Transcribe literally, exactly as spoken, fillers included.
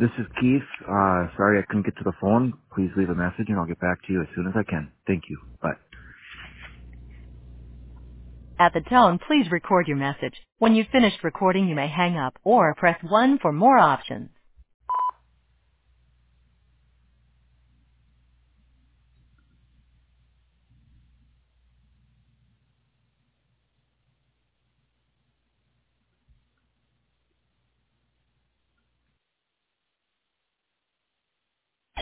This is Keith. Uh, sorry I couldn't get to the phone. Please leave a message and I'll get back to you as soon as I can. Thank you. Bye. At the tone, please record your message. When you've finished recording, you may hang up or press one for more options.